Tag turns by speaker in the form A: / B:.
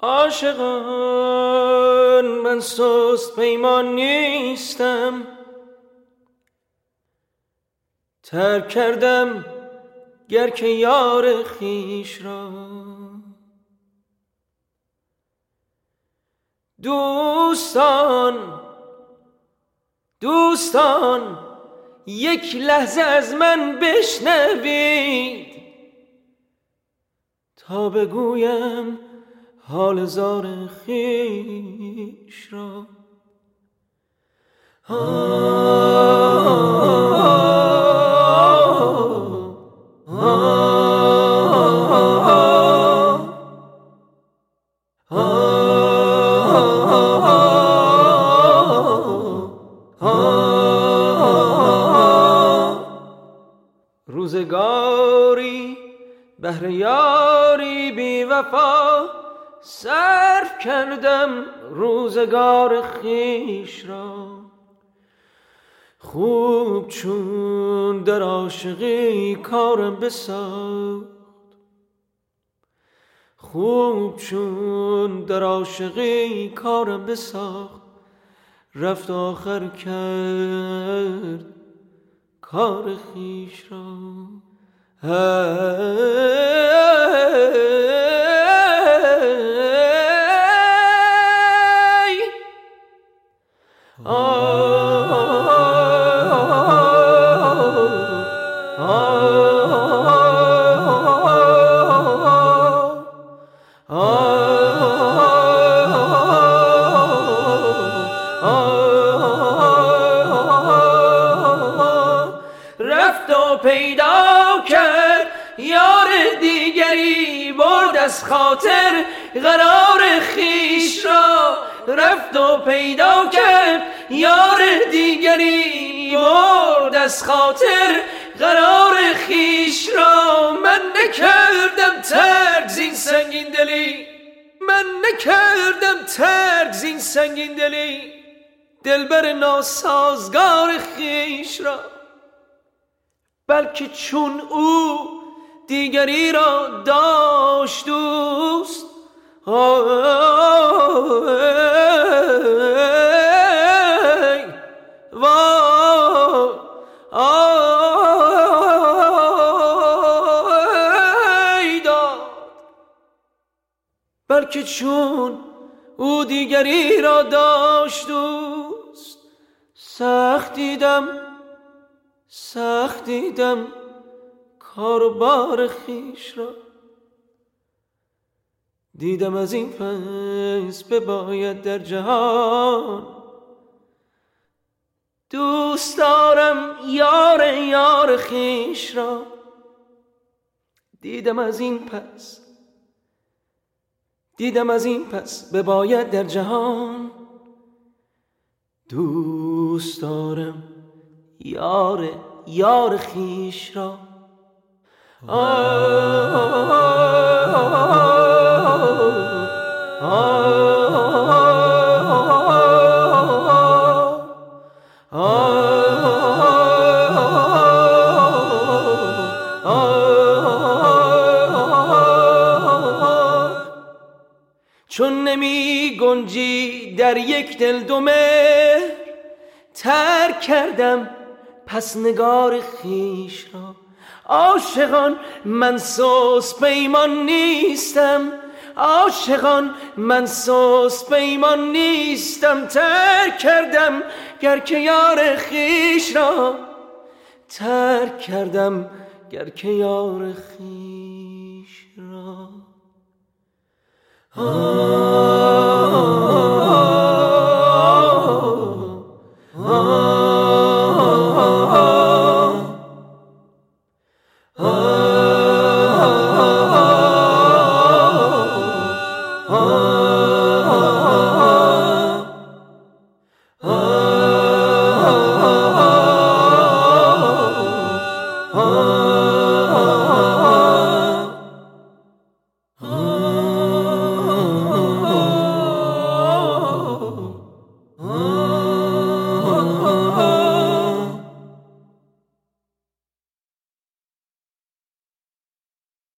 A: عاشقان من سست پیمان نیستم، ترک کردم گر که یار خویش را. دوستان یک لحظه از من بشنوید تا بگویم حال زار خویش را. روزگاری بهر یاری بی وفا صرف کردم روزگار خویش را. خوب چون در عاشقی کارم بساخت، خوب چون در عاشقی کارم بساخت، رفت آخر کرد کار خویش را. رفت و پیدا کرد یار دیگری، برد از خاطر قرار خویش را. رفت و پیدا کرد یار دیگری، برد از خاطر قرار خویش را. من نکردم ترک زین سنگین دلی، من نکردم ترک زین سنگین دلی، دلبر ناسازگار خویش را. بلکه چون او دیگری را داشت دوست، بلکه چون او دیگری را داشت دوست، سخت دیدم کار و بار خویش را. دیدم از این پس بباید در جهان دوست دارم یار خویش را. دیدم از این پس بباید در جهان دوست دارم یار خویش را. چون نمی گنجی در یک دل دو مهر، ترک کردم پس نگار خویش را. عاشقان من سست پیمان نیستم، عاشقان من سست پیمان نیستم، ترک کردم گر که یار خویش را. ترک کردم گر که یار خویش را.